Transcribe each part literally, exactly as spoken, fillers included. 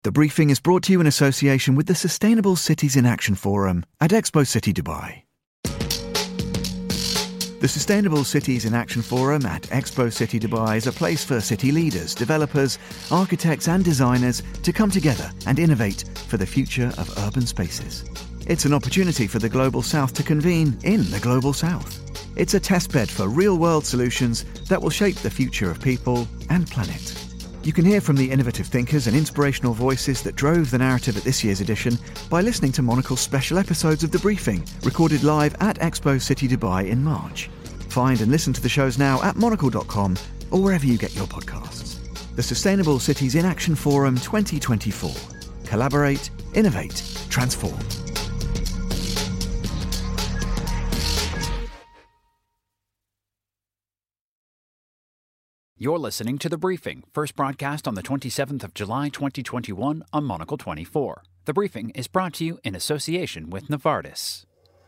The briefing is brought to you in association with the Sustainable Cities in Action Forum at Expo City Dubai. The Sustainable Cities in Action Forum at Expo City Dubai is a place for city leaders, developers, architects and designers to come together and innovate for the future of urban spaces. It's an opportunity for the Global South to convene in the Global South. It's a testbed for real-world solutions that will shape the future of people and planet. You can hear from the innovative thinkers and inspirational voices that drove the narrative at this year's edition by listening to Monocle's special episodes of The Briefing, recorded live at Expo City Dubai in March. Find and listen to the shows now at monocle dot com or wherever you get your podcasts. The Sustainable Cities in Action Forum twenty twenty-four. Collaborate, innovate, transform. You're listening to The Briefing, first broadcast on the twenty-seventh of July twenty twenty-one on Monocle twenty-four. The Briefing is brought to you in association with Novartis.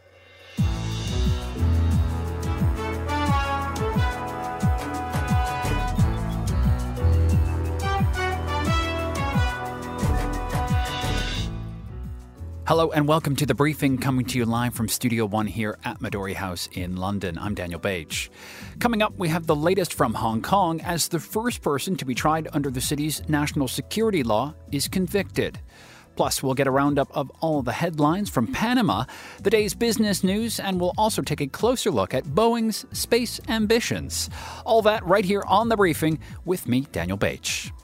Hello and welcome to The Briefing, coming to you live from Studio One here at Midori House in London. I'm Daniel Bage. Coming up, we have the latest from Hong Kong as the first person to be tried under the city's national security law is convicted. Plus, we'll get a roundup of all the headlines from Panama, the day's business news, and we'll also take a closer look at Boeing's space ambitions. All that right here on The Briefing with me, Daniel Bage.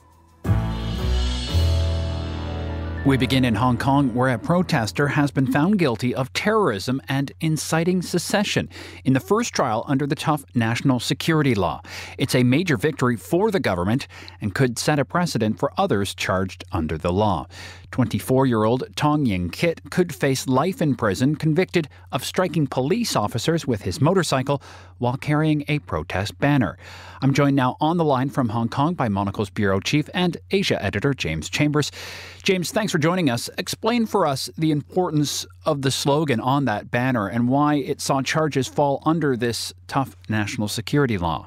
We begin in Hong Kong, where a protester has been found guilty of terrorism and inciting secession in the first trial under the tough national security law. It's a major victory for the government and could set a precedent for others charged under the law. twenty-four-year-old Tong Ying Kit could face life in prison, convicted of striking police officers with his motorcycle while carrying a protest banner. I'm joined now on the line from Hong Kong by Monocle's bureau chief and Asia editor James Chambers. James, thanks for joining us. Explain for us the importance of the slogan on that banner and why it saw charges fall under this tough national security law.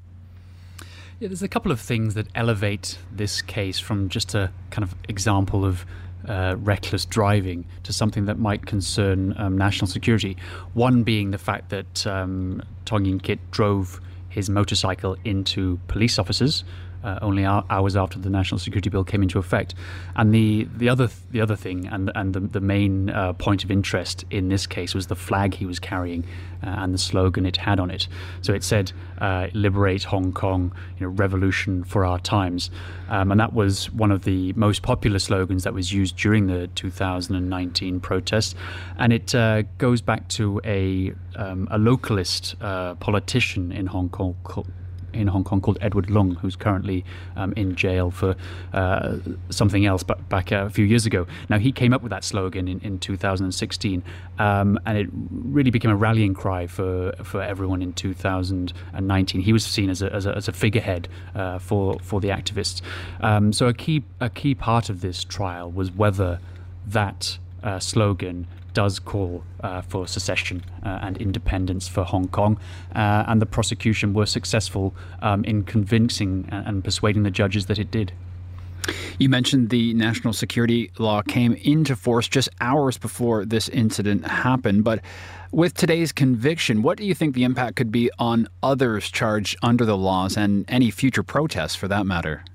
Yeah, there's a couple of things that elevate this case from just a kind of example of uh, reckless driving to something that might concern um, national security. One being the fact that um, Tong Ying Kit drove his motorcycle into police officers uh, only hours after the national security bill came into effect. And the the other the other thing and and the the main uh, point of interest in this case was the flag he was carrying uh, and the slogan it had on it. So it said, uh, "Liberate Hong Kong, you know, revolution for our times," um, and that was one of the most popular slogans that was used during the two thousand nineteen protests. And it uh, goes back to a um, a localist uh, politician in Hong Kong called in Hong Kong called Edward Leung, who's currently um, in jail for uh, something else but back uh, a few years ago. Now, he came up with that slogan in, in two thousand sixteen, um, and it really became a rallying cry for, for everyone in two thousand nineteen. He was seen as a, as a, as a figurehead uh, for, for the activists. Um, so a key, a key part of this trial was whether that uh, slogan does call uh, for secession uh, and independence for Hong Kong, uh, and the prosecution were successful um, in convincing and, and persuading the judges that it did. You mentioned the national security law came into force just hours before this incident happened, but with today's conviction, what do you think the impact could be on others charged under the laws and any future protests for that matter?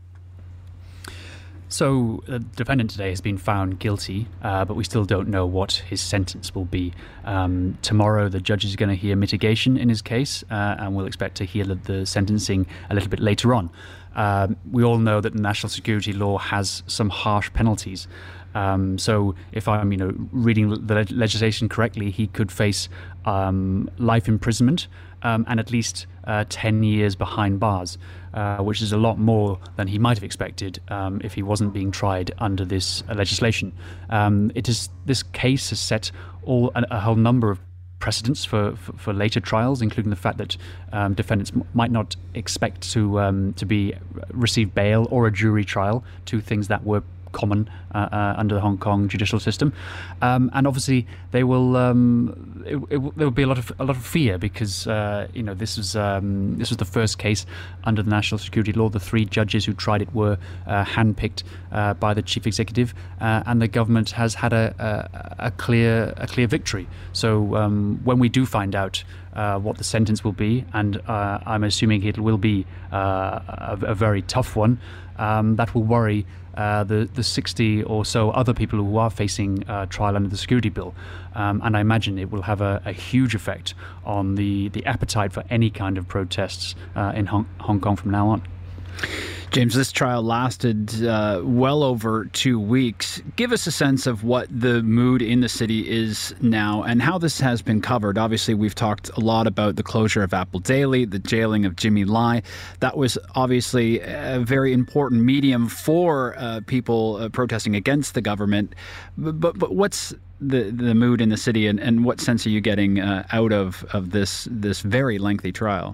So the defendant today has been found guilty, uh, but we still don't know what his sentence will be. Um, tomorrow, the judge is going to hear mitigation in his case, uh, and we'll expect to hear the sentencing a little bit later on. Um, we all know that the national security law has some harsh penalties. Um, so if I'm, you know, reading the leg- legislation correctly, he could face um, life imprisonment um, and at least uh, ten years behind bars, uh, which is a lot more than he might have expected um, if he wasn't being tried under this uh, legislation. Um, it is this case has set all a, a whole number of precedents for, for, for later trials, including the fact that um, defendants m- might not expect to um, to be receive bail or a jury trial, two things that were common uh, uh, under the Hong Kong judicial system, um, and obviously they will. Um, it, it, there will be a lot of a lot of fear because uh, you know this was um, this was the first case under the national security law. The three judges who tried it were uh, handpicked uh, by the chief executive, uh, and the government has had a, a, a clear a clear victory. So um, when we do find out uh, what the sentence will be, and uh, I'm assuming it will be uh, a, a very tough one, um, that will worry Uh, the, the sixty or so other people who are facing uh, trial under the security bill. Um, and I imagine it will have a, a huge effect on the, the appetite for any kind of protests uh, in Hong, Hong Kong from now on. James, this trial lasted uh, well over two weeks. Give us a sense of what the mood in the city is now and how this has been covered. Obviously, we've talked a lot about the closure of Apple Daily, the jailing of Jimmy Lai. That was obviously a very important medium for uh, people uh, protesting against the government. But, but, but what's the the mood in the city, and, and what sense are you getting uh, out of, of this this very lengthy trial?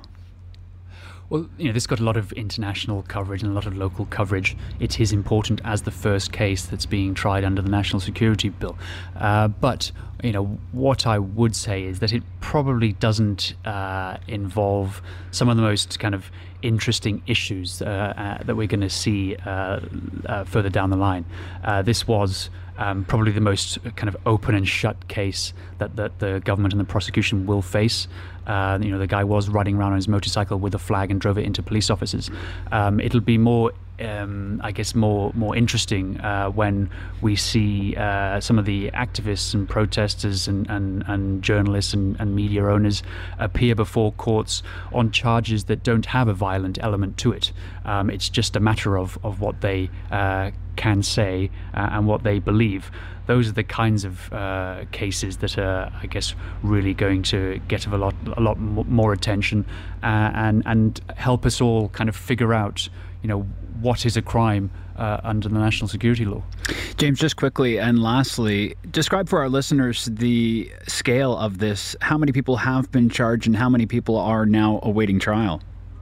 Well, you know, this got a lot of international coverage and a lot of local coverage. It is important as the first case that's being tried under the National Security Bill. Uh, but, you know, what I would say is that it probably doesn't uh, involve some of the most kind of interesting issues uh, uh, that we're going to see uh, uh, further down the line. Uh, this was um, probably the most kind of open and shut case that, that the government and the prosecution will face. Uh, you know, the guy was riding around on his motorcycle with a flag and drove it into police officers. Um, it'll be more, um, I guess, more more interesting uh, when we see uh, some of the activists and protesters and, and, and journalists and, and media owners appear before courts on charges that don't have a violent element to it. Um, it's just a matter of, of what they uh, can say uh, and what they believe. Those are the kinds of uh, cases that are, I guess, really going to get a lot, a lot more attention uh, and and help us all kind of figure out, you know, what is a crime uh, under the national security law. James, just quickly and lastly, describe for our listeners the scale of this. How many people have been charged, and how many people are now awaiting trial?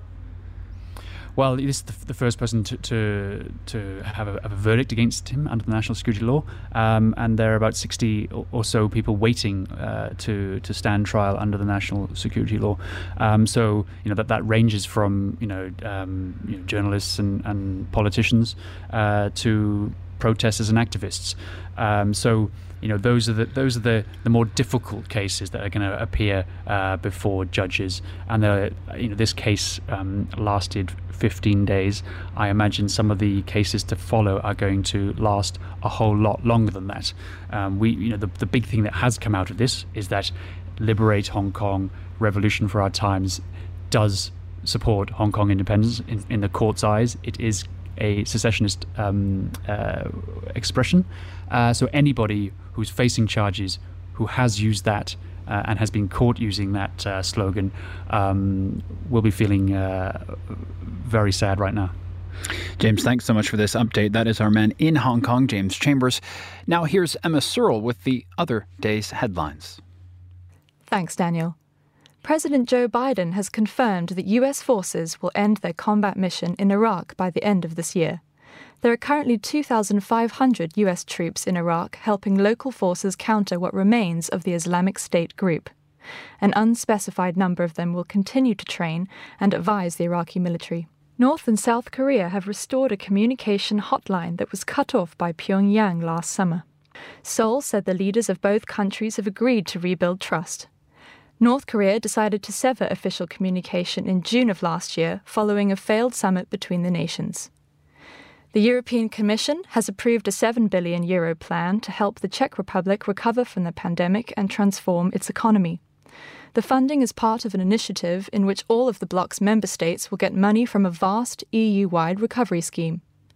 Well, this is the, the first person to to, to have, a, have a verdict against him under the national security law, um, and there are about sixty or so people waiting uh, to to stand trial under the national security law. Um, so you know that that ranges from you know, um, you know journalists and, and politicians uh, to protesters and activists. Um, so. You know, those are the those are the, the more difficult cases that are going to appear uh, before judges. And the, you know, this case um, lasted fifteen days. I imagine some of the cases to follow are going to last a whole lot longer than that. Um, we, you know, the the big thing that has come out of this is that Liberate Hong Kong, Revolution for Our Times, does support Hong Kong independence in, in the court's eyes. It is a secessionist um, uh, expression. Uh, so anybody who's facing charges who has used that uh, and has been caught using that uh, slogan um, will be feeling uh, very sad right now. James, thanks so much for this update. That is our man in Hong Kong, James Chambers. Now here's Emma Searle with the other day's headlines. Thanks, Daniel. President Joe Biden has confirmed that U S forces will end their combat mission in Iraq by the end of this year. There are currently two thousand five hundred U S troops in Iraq helping local forces counter what remains of the Islamic State group. An unspecified number of them will continue to train and advise the Iraqi military. North and South Korea have restored a communication hotline that was cut off by Pyongyang last summer. Seoul said the leaders of both countries have agreed to rebuild trust. North Korea decided to sever official communication in June of last year following a failed summit between the nations. The European Commission has approved a seven billion euro plan to help the Czech Republic recover from the pandemic and transform its economy. The funding is part of an initiative in which all of the bloc's member states will get money from a vast E U-wide recovery scheme.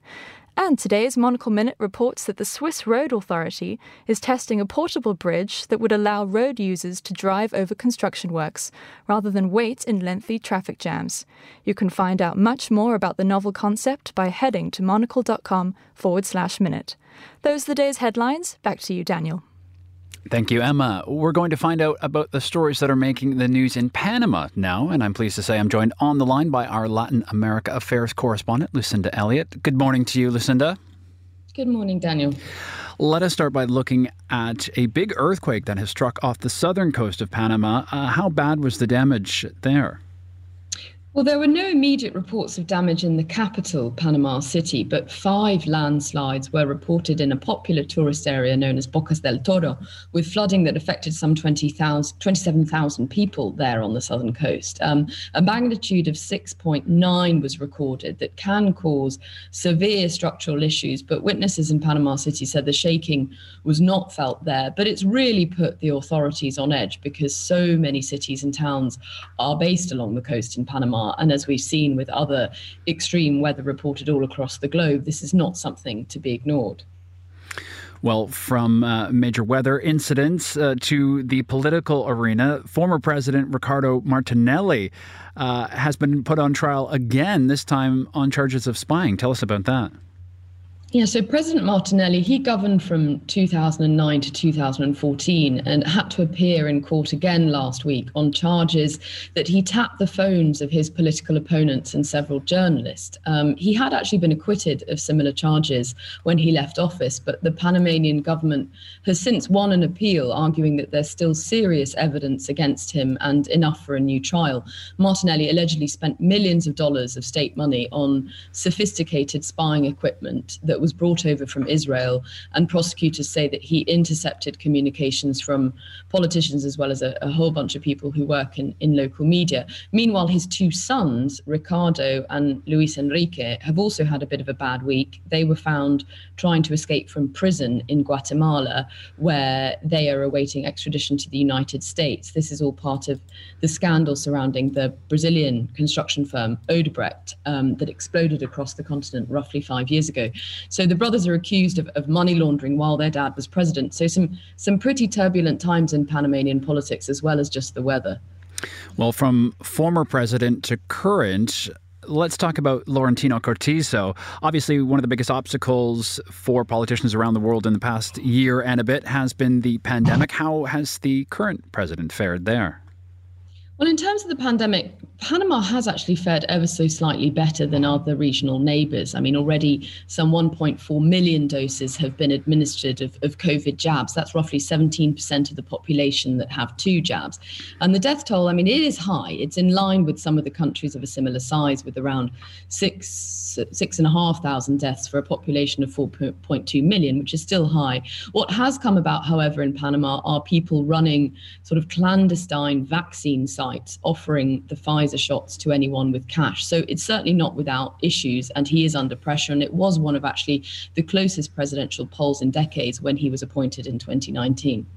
And today's Monocle Minute reports that the Swiss Road Authority is testing a portable bridge that would allow road users to drive over construction works, rather than wait in lengthy traffic jams. You can find out much more about the novel concept by heading to monocle.com forward slash minute. Those are the day's headlines. Back to you, Daniel. Thank you, Emma. We're going to find out about the stories that are making the news in Panama now, and I'm pleased to say I'm joined on the line by our Latin America Affairs correspondent, Lucinda Elliott. Good morning to you, Lucinda. Good morning, Daniel. Let us start by looking at a big earthquake that has struck off the southern coast of Panama. Uh, how bad was the damage there? Well, there were no immediate reports of damage in the capital, Panama City, but five landslides were reported in a popular tourist area known as Bocas del Toro, with flooding that affected some twenty thousand, twenty-seven thousand people there on the southern coast. Um, a magnitude of six point nine was recorded that can cause severe structural issues, but witnesses in Panama City said the shaking was not felt there. But it's really put the authorities on edge because so many cities and towns are based along the coast in Panama. And as we've seen with other extreme weather reported all across the globe, this is not something to be ignored. Well, from uh, major weather incidents uh, to the political arena, former President Ricardo Martinelli uh, has been put on trial again, this time on charges of spying. Tell us about that. Yeah, so President Martinelli, he governed from two thousand nine to two thousand fourteen and had to appear in court again last week on charges that he tapped the phones of his political opponents and several journalists. Um, he had actually been acquitted of similar charges when he left office, but the Panamanian government has since won an appeal, arguing that there's still serious evidence against him and enough for a new trial. Martinelli allegedly spent millions of dollars of state money on sophisticated spying equipment that was brought over from Israel, and prosecutors say that he intercepted communications from politicians as well as a, a whole bunch of people who work in, in local media. Meanwhile, his two sons, Ricardo and Luis Enrique, have also had a bit of a bad week. They were found trying to escape from prison in Guatemala, where they are awaiting extradition to the United States. This is all part of the scandal surrounding the Brazilian construction firm Odebrecht um, that exploded across the continent roughly five years ago. So the brothers are accused of, of money laundering while their dad was president. So some some pretty turbulent times in Panamanian politics, as well as just the weather. Well, from former president to current, let's talk about Laurentino Cortizo. Obviously, one of the biggest obstacles for politicians around the world in the past year and a bit has been the pandemic. How has the current president fared there? Well, in terms of the pandemic, Panama has actually fared ever so slightly better than other regional neighbours. I mean, already some one point four million doses have been administered of, of COVID jabs. That's roughly seventeen percent of the population that have two jabs. And the death toll, I mean, it is high. It's in line with some of the countries of a similar size, with around six, six and a half thousand deaths for a population of four point two million, which is still high. What has come about, however, in Panama are people running sort of clandestine vaccine sites offering the Pfizer shots to anyone with cash. So it's certainly not without issues, and he is under pressure. And it was one of actually the closest presidential polls in decades when he was appointed in twenty nineteen.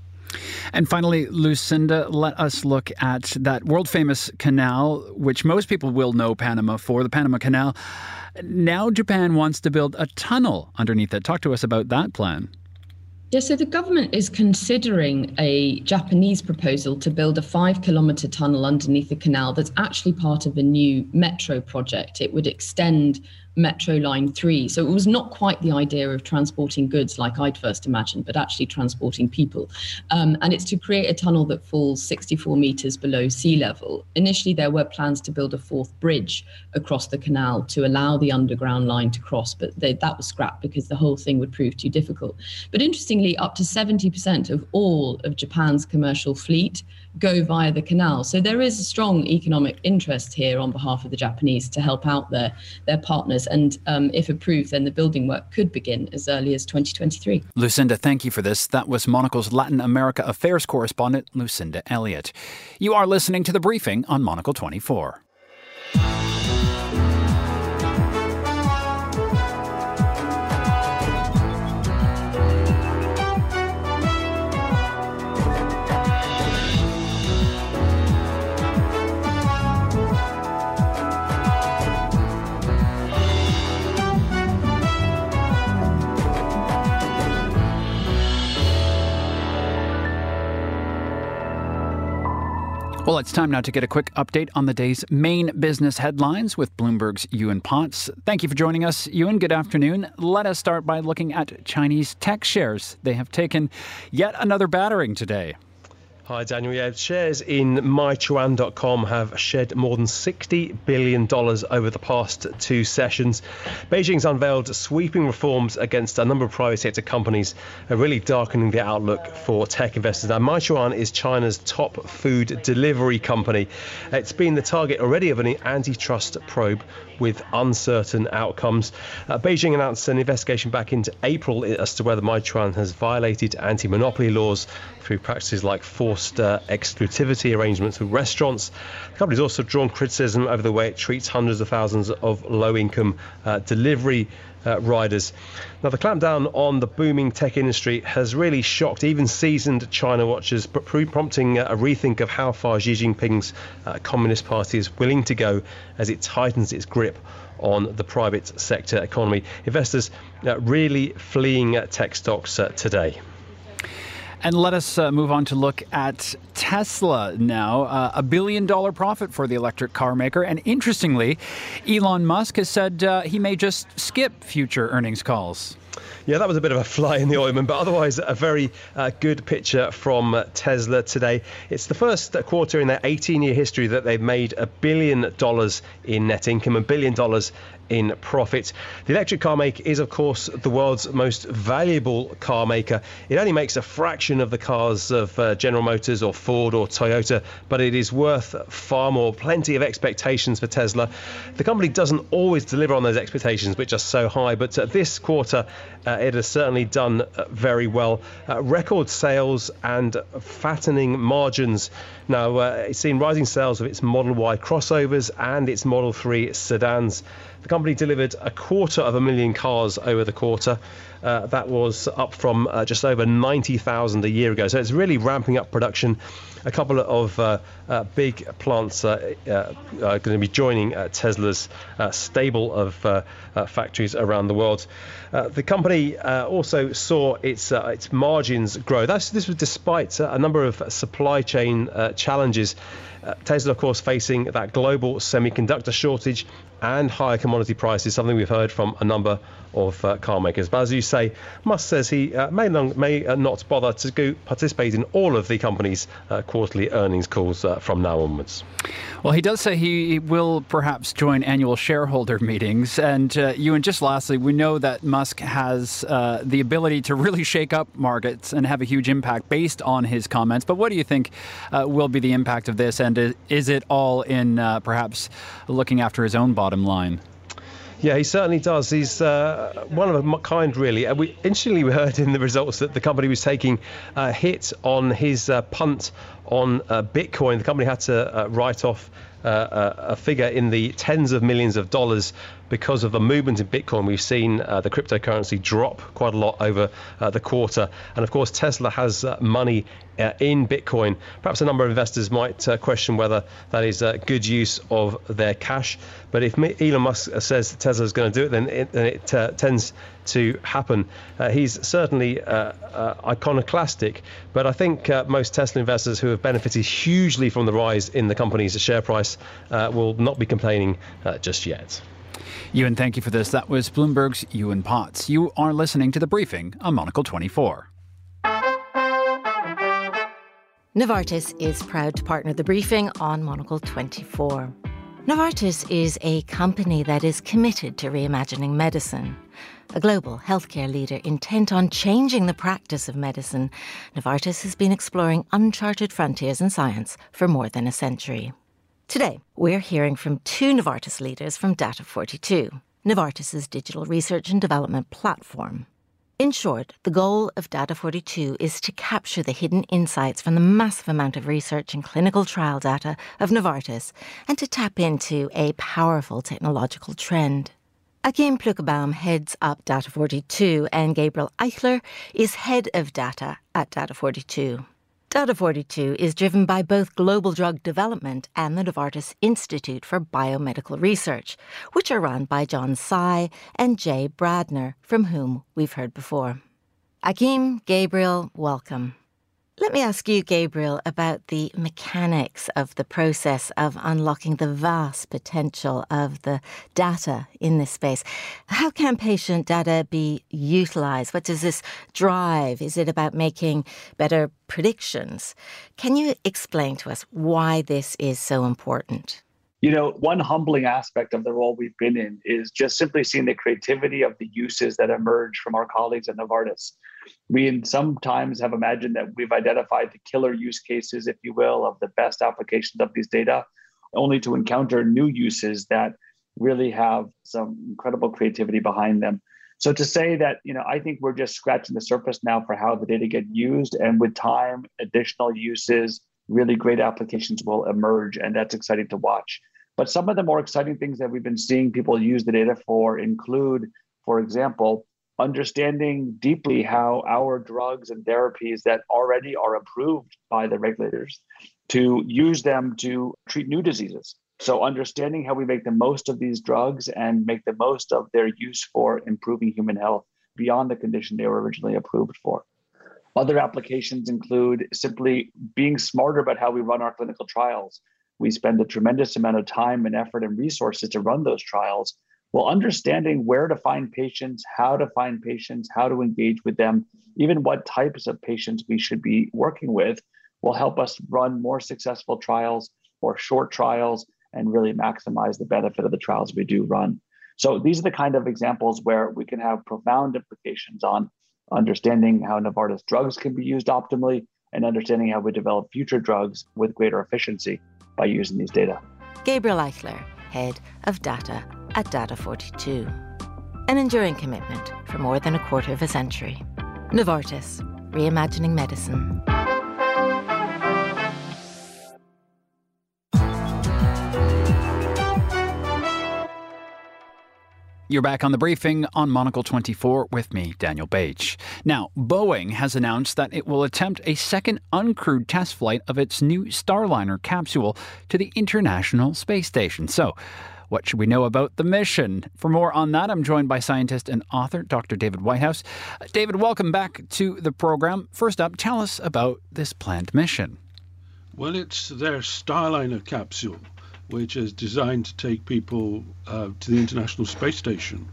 And finally, Lucinda, let us look at that world-famous canal, which most people will know Panama for, the Panama Canal. Now Japan wants to build a tunnel underneath it. Talk to us about that plan. Yeah, so the government is considering a Japanese proposal to build a five kilometre tunnel underneath the canal that's actually part of a new metro project. It would extend Metro Line three. So it was not quite the idea of transporting goods like I'd first imagined, but actually transporting people. Um, and it's to create a tunnel that falls sixty-four metres below sea level. Initially, there were plans to build a fourth bridge across the canal to allow the underground line to cross, but they, that was scrapped because the whole thing would prove too difficult. But interestingly, up to seventy percent of all of Japan's commercial fleet go via the canal. So there is a strong economic interest here on behalf of the Japanese to help out their, their partners. And um, if approved, then the building work could begin as early as twenty twenty-three. Lucinda, thank you for this. That was Monocle's Latin America Affairs correspondent, Lucinda Elliott. You are listening to The Briefing on Monocle twenty-four. Well, it's time now to get a quick update on the day's main business headlines with Bloomberg's Ewan Potts. Thank you for joining us, Ewan. Good afternoon. Let us start by looking at Chinese tech shares. They have taken yet another battering today. Hi, Daniel. Yeah, shares in Meituan dot com have shed more than sixty billion dollars over the past two sessions. Beijing's unveiled sweeping reforms against a number of private sector companies, are really darkening the outlook for tech investors. Now, Meituan is China's top food delivery company. It's been the target already of an antitrust probe with uncertain outcomes. Uh, Beijing announced an investigation back into April as to whether Meituan has violated anti-monopoly laws through practices like forced uh, exclusivity arrangements with restaurants. The company's also drawn criticism over the way it treats hundreds of thousands of low-income uh, delivery uh, riders. Now, the clampdown on the booming tech industry has really shocked even seasoned China watchers, prompting a rethink of how far Xi Jinping's uh, Communist Party is willing to go as it tightens its grip on the private sector economy. Investors uh, really fleeing uh, tech stocks uh, today. And let us uh, move on to look at Tesla now. Uh, a billion dollar profit for the electric car maker. And interestingly, Elon Musk has said uh, he may just skip future earnings calls. Yeah, that was a bit of a fly in the ointment, but otherwise a very uh, good picture from uh, Tesla today. It's the first quarter in their eighteen-year history that they've made a billion dollars in net income, a billion dollars in profit. The electric car maker is, of course, the world's most valuable car maker. It only makes a fraction of the cars of uh, General Motors or Ford or Toyota, but it is worth far more. Plenty of expectations for Tesla. The company doesn't always deliver on those expectations, which are so high, but uh, this quarter uh, it has certainly done uh, very well. Uh, record sales and fattening margins. Now, uh, it's seen rising sales of its Model Y crossovers and its Model three sedans. The company delivered a quarter of a million cars over the quarter. Uh, that was up from uh, just over ninety thousand a year ago. So it's really ramping up production. A couple of uh, uh, big plants uh, uh, are going to be joining uh, Tesla's uh, stable of uh, uh, factories around the world. Uh, the company uh, also saw its uh, its margins grow. That's, this was despite uh, a number of supply chain uh, challenges. Uh, Tesla, of course, facing that global semiconductor shortage and higher commodity prices, something we've heard from a number of uh, car makers. But as you say, Musk says he uh, may, long, may uh, not bother to go participate in all of the company's uh, quarterly earnings calls uh, from now onwards. Well, he does say he will perhaps join annual shareholder meetings. And uh, Ewan, just lastly, we know that Musk has uh, the ability to really shake up markets and have a huge impact based on his comments. But what do you think uh, will be the impact of this? And is it all in uh, perhaps looking after his own bottom line? Yeah, he certainly does. He's uh, one of a kind, really. Uh, we, interestingly, we heard in the results that the company was taking a hit on his uh, punt on uh, Bitcoin. The company had to uh, write off uh, a figure in the tens of millions of dollars because of the movement in Bitcoin. We've seen uh, the cryptocurrency drop quite a lot over uh, the quarter. And of course, Tesla has uh, money uh, in Bitcoin. Perhaps a number of investors might uh, question whether that is a good use of their cash. But if Elon Musk says Tesla is going to do it, then it, then it uh, tends to happen. Uh, he's certainly uh, uh, iconoclastic, but I think uh, most Tesla investors who have benefited hugely from the rise in the company's share price uh, will not be complaining uh, just yet. Ewan, thank you for this. That was Bloomberg's Ewan Potts. You are listening to The Briefing on Monocle twenty-four. Novartis is proud to partner The Briefing on Monocle twenty-four. Novartis is a company that is committed to reimagining medicine. A global healthcare leader intent on changing the practice of medicine, Novartis has been exploring uncharted frontiers in science for more than a century. Today, we're hearing from two Novartis leaders from Data forty-two, Novartis's digital research and development platform. In short, the goal of Data forty-two is to capture the hidden insights from the massive amount of research and clinical trial data of Novartis and to tap into a powerful technological trend. Achim Plückebaum heads up Data forty-two and Gabriel Eichler is head of data at Data forty-two. Data forty-two is driven by both global drug development and the Novartis Institute for Biomedical Research, which are run by John Tsai and Jay Bradner, from whom we've heard before. Achim, Gabriel, welcome. Let me ask you, Gabriel, about the mechanics of the process of unlocking the vast potential of the data in this space. How can patient data be utilised? What does this drive? Is it about making better predictions? Can you explain to us why this is so important? You know, one humbling aspect of the role we've been in is just simply seeing the creativity of the uses that emerge from our colleagues at Novartis. We sometimes have imagined that we've identified the killer use cases, if you will, of the best applications of these data, only to encounter new uses that really have some incredible creativity behind them. So to say that, you know, I think we're just scratching the surface now for how the data get used. And with time, additional uses, really great applications will emerge. And that's exciting to watch. But some of the more exciting things that we've been seeing people use the data for include, for example, understanding deeply how our drugs and therapies that already are approved by the regulators, to use them to treat new diseases. So understanding how we make the most of these drugs and make the most of their use for improving human health beyond the condition they were originally approved for. Other applications include simply being smarter about how we run our clinical trials. We spend a tremendous amount of time and effort and resources to run those trials. Well, understanding where to find patients, how to find patients, how to engage with them, even what types of patients we should be working with will help us run more successful trials or short trials and really maximize the benefit of the trials we do run. So these are the kind of examples where we can have profound implications on understanding how Novartis drugs can be used optimally and understanding how we develop future drugs with greater efficiency by using these data. Gabriel Eichler, Head of Data at Data forty-two. An enduring commitment for more than a quarter of a century. Novartis, reimagining medicine. You're back on The Briefing on Monocle twenty-four with me, Daniel Beach. Now, Boeing has announced that it will attempt a second uncrewed test flight of its new Starliner capsule to the International Space Station. So, what should we know about the mission? For more on that, I'm joined by scientist and author Doctor David Whitehouse. Uh, David, welcome back to the program. First up, tell us about this planned mission. Well, it's their Starliner capsule, which is designed to take people uh, to the International Space Station.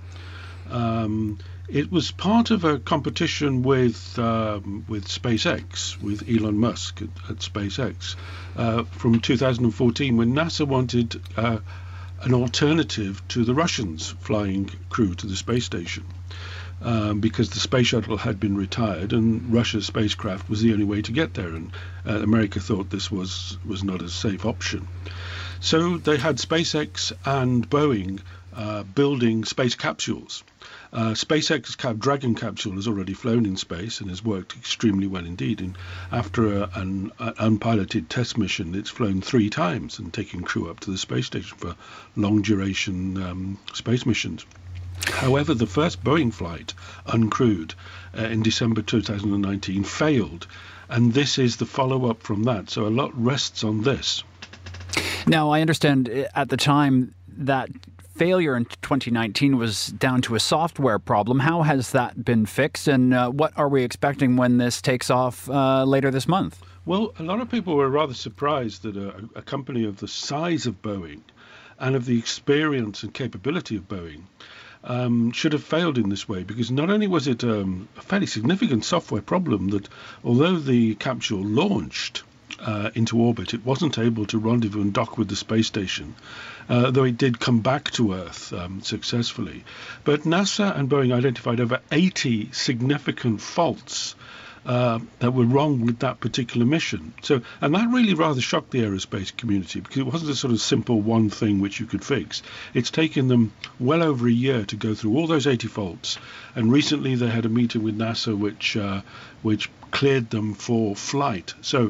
Um, it was part of a competition with um, with SpaceX, with Elon Musk at, at SpaceX, uh, from two thousand fourteen, when NASA wanted uh, an alternative to the Russians flying crew to the space station, um, because the space shuttle had been retired and Russia's spacecraft was the only way to get there, and uh, America thought this was, was not a safe option. So they had SpaceX and Boeing uh, building space capsules. Uh, SpaceX's Cap Dragon capsule has already flown in space and has worked extremely well indeed. And after a, an, an unpiloted test mission, it's flown three times and taken crew up to the space station for long-duration um, space missions. However, the first Boeing flight, uncrewed, uh, in December two thousand nineteen failed. And this is the follow-up from that. So a lot rests on this. Now, I understand at the time that failure in twenty nineteen was down to a software problem. How has that been fixed, and uh, what are we expecting when this takes off uh, later this month? Well, a lot of people were rather surprised that a, a company of the size of Boeing and of the experience and capability of Boeing um, should have failed in this way, because not only was it um, a fairly significant software problem that, although the capsule launched Uh, into orbit, it wasn't able to rendezvous and dock with the space station, uh, though it did come back to Earth um, successfully. But NASA and Boeing identified over eighty significant faults uh, that were wrong with that particular mission. So, and that really rather shocked the aerospace community, because it wasn't a sort of simple one thing which you could fix. It's taken them well over a year to go through all those eighty faults, and recently they had a meeting with NASA which uh, which cleared them for flight. So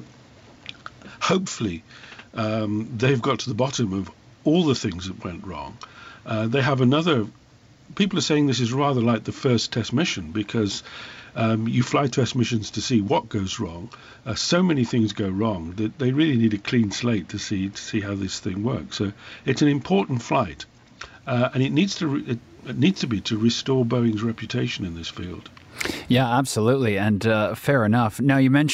hopefully um, they've got to the bottom of all the things that went wrong. Uh, they have another, people are saying this is rather like the first test mission, because um, you fly test missions to see what goes wrong. Uh, so many things go wrong that they really need a clean slate to see to see how this thing works. So it's an important flight, uh, and it needs to re- it, it needs to be to restore Boeing's reputation in this field. Yeah, absolutely. And uh, fair enough. Now, you mentioned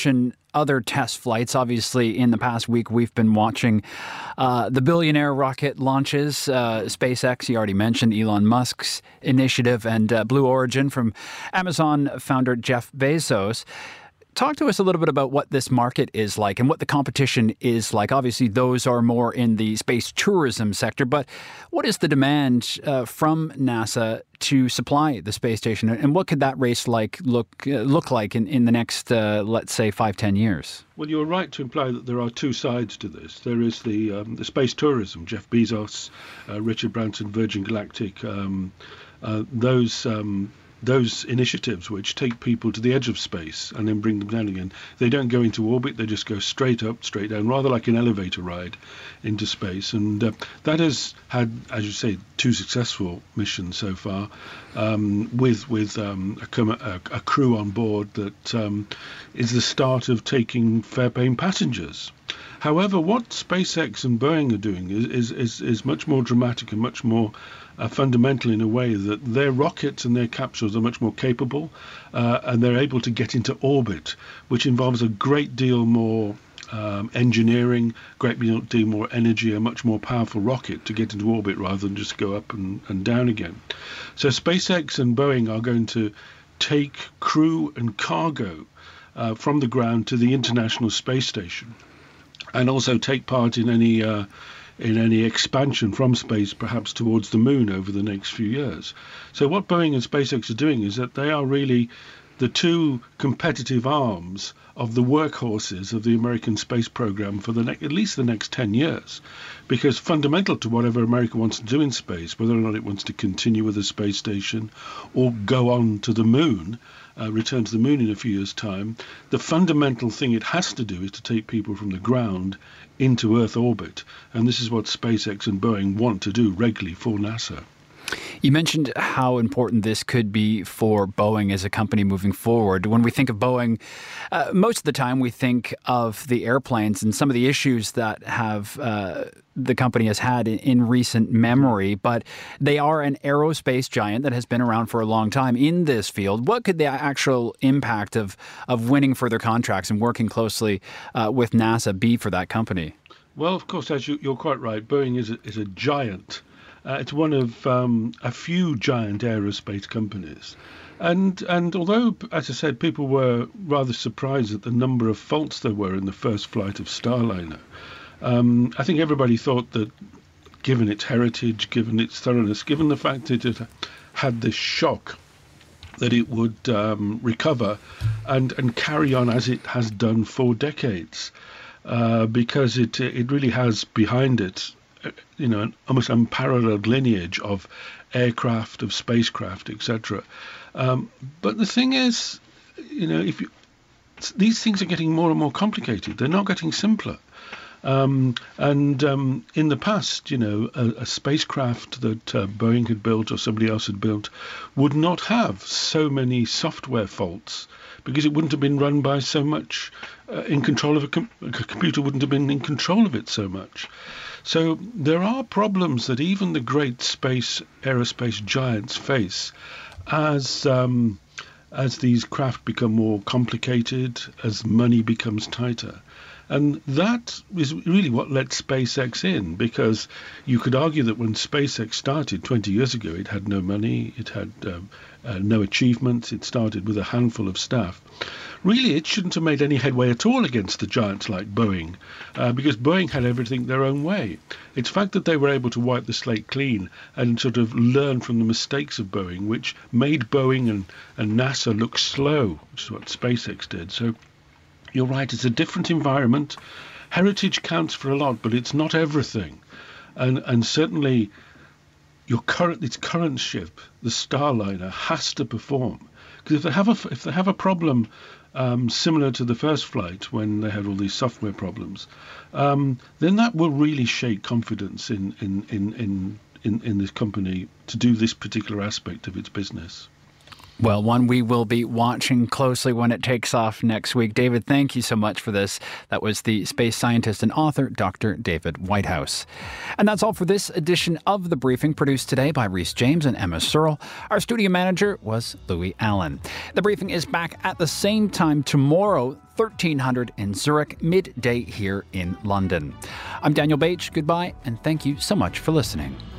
other test flights. Obviously, in the past week, we've been watching uh, the billionaire rocket launches. Uh, SpaceX, you already mentioned Elon Musk's initiative, and uh, Blue Origin from Amazon founder Jeff Bezos. Talk to us a little bit about what this market is like and what the competition is like. Obviously, those are more in the space tourism sector, but what is the demand uh, from NASA to supply the space station, and what could that race like look uh, look like in, in the next, uh, let's say, five, ten years? Well, you're right to imply that there are two sides to this. There is the um, the space tourism, Jeff Bezos, uh, Richard Branson, Virgin Galactic, um, uh, those um, those initiatives which take people to the edge of space and then bring them down again. They don't go into orbit, they just go straight up, straight down, rather like an elevator ride into space. And uh, that has had, as you say, two successful missions so far, um, with with um, a, a, a crew on board that um, is the start of taking fare-paying passengers. However, what SpaceX and Boeing are doing is is, is, is much more dramatic and much more uh, fundamental in a way that their rockets and their capsules are much more capable, uh, and they're able to get into orbit, which involves a great deal more um, engineering, great deal more energy, a much more powerful rocket to get into orbit rather than just go up and, and down again. So SpaceX and Boeing are going to take crew and cargo uh, from the ground to the International Space Station, and also take part in any uh, in any expansion from space, perhaps towards the moon over the next few years. So what Boeing and SpaceX are doing is that they are really the two competitive arms of the workhorses of the American space program for the ne- at least the next ten years. Because fundamental to whatever America wants to do in space, whether or not it wants to continue with the space station or go on to the moon, uh, return to the moon in a few years' time, the fundamental thing it has to do is to take people from the ground into Earth orbit. And this is what SpaceX and Boeing want to do regularly for NASA. You mentioned how important this could be for Boeing as a company moving forward. When we think of Boeing, uh, most of the time we think of the airplanes and some of the issues that have uh, the company has had in, in recent memory, but they are an aerospace giant that has been around for a long time in this field. What could the actual impact of, of winning further contracts and working closely uh, with NASA be for that company? Well, of course, as you, you're quite right, Boeing is a, is a giant. Uh, it's one of um, a few giant aerospace companies. And and although, as I said, people were rather surprised at the number of faults there were in the first flight of Starliner, um, I think everybody thought that, given its heritage, given its thoroughness, given the fact that it had this shock, that it would um, recover and, and carry on as it has done for decades, uh, because it it really has behind it, you know, an almost unparalleled lineage of aircraft, of spacecraft, et cetera. Um, but the thing is, you know, if you, these things are getting more and more complicated. They're not getting simpler. Um, and um, in the past, you know, a, a spacecraft that uh, Boeing had built or somebody else had built would not have so many software faults, because it wouldn't have been run by so much uh, in control of a, com- a computer wouldn't have been in control of it so much. So there are problems that even the great space aerospace giants face as um, as these craft become more complicated, as money becomes tighter. And that is really what let SpaceX in, because you could argue that when SpaceX started twenty years ago, it had no money, it had um, uh, no achievements, it started with a handful of staff. Really, it shouldn't have made any headway at all against the giants like Boeing, uh, because Boeing had everything their own way. It's the fact that they were able to wipe the slate clean and sort of learn from the mistakes of Boeing, which made Boeing and, and NASA look slow, which is what SpaceX did. So you're right, it's a different environment. Heritage counts for a lot, but it's not everything. And and certainly your current its current ship, the Starliner, has to perform. Because if they have a if they have a problem um, similar to the first flight when they had all these software problems, um, then that will really shake confidence in in, in, in, in in this company to do this particular aspect of its business. Well, one we will be watching closely when it takes off next week. David, thank you so much for this. That was the space scientist and author, Doctor David Whitehouse. And that's all for this edition of The Briefing, produced today by Rhys James and Emma Searle. Our studio manager was Louis Allen. The Briefing is back at the same time tomorrow. thirteen hundred in Zurich, midday here in London. I'm Daniel Bache. Goodbye, and thank you so much for listening.